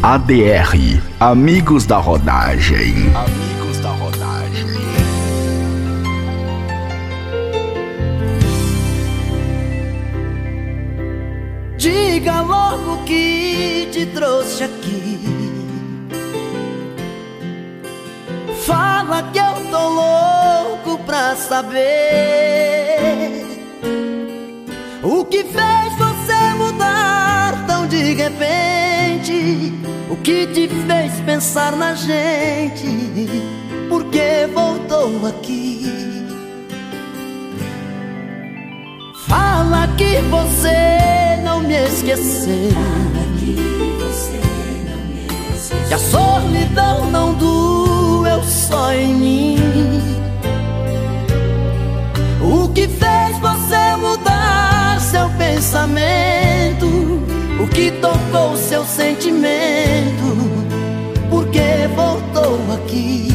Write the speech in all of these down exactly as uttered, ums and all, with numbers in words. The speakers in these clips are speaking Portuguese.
A D R, Amigos da Rodagem. Amigos da Rodagem. Diga logo que te trouxe aqui. Fala que eu tô louco pra saber o que fez você mudar tão de repente. O que te fez pensar na gente? Por que voltou aqui? Fala que você não me esqueceu. Fala que você não me esqueceu. Que a solidão não doeu só em mim. O que fez você mudar seu pensamento? O que tocou seu sentimento? Por que voltou aqui?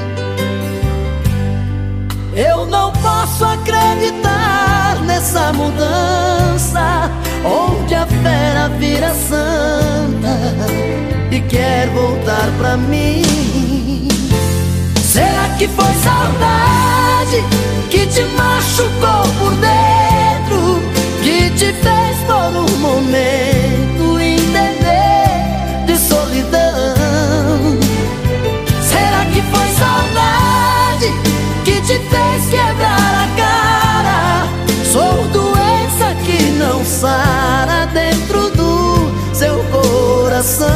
Eu não posso acreditar nessa mudança, onde a fera vira santa e quer voltar pra mim. Será que foi saudade que te machucou por dentro, que te fez por um momento entender de solidão? Será que foi saudade que te fez quebrar a cara? Sou doença que não sara dentro do seu coração.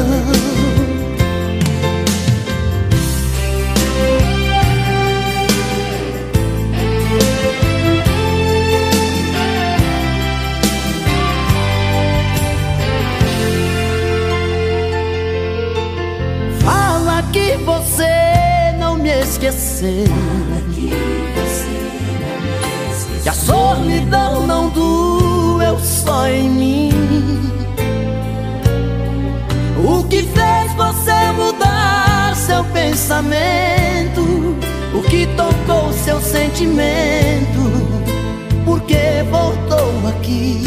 Que você não me esqueceu. Que você não me esqueceu. Que a solidão não doeu só em mim. O que fez você mudar seu pensamento? O que tocou seu sentimento? Por que voltou aqui?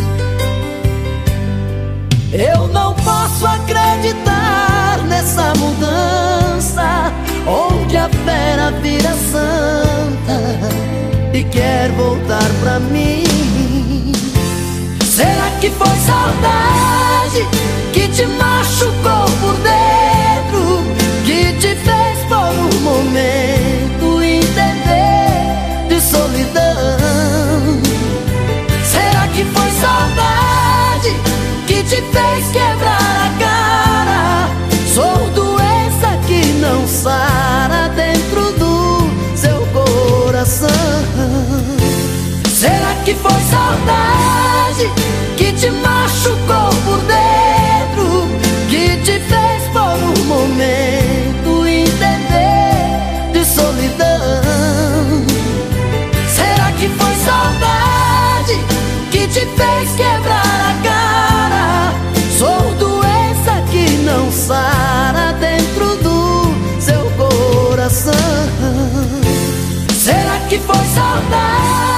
Eu não posso acreditar nessa mudança, onde a fera vira santa e quer voltar pra mim. Será que foi saudade que te machucou por dentro, que te fez por um momento entender de solidão? Será que foi saudade que te fez quebrar a cara? Sou doença que não sara dentro do seu coração. Será que foi saudade que te machucou por dentro, que te fez por um momento entender de solidão? Será que foi saudade que te fez quebrar a cara? Sou doença que não sara dentro do seu coração. Será que foi saudade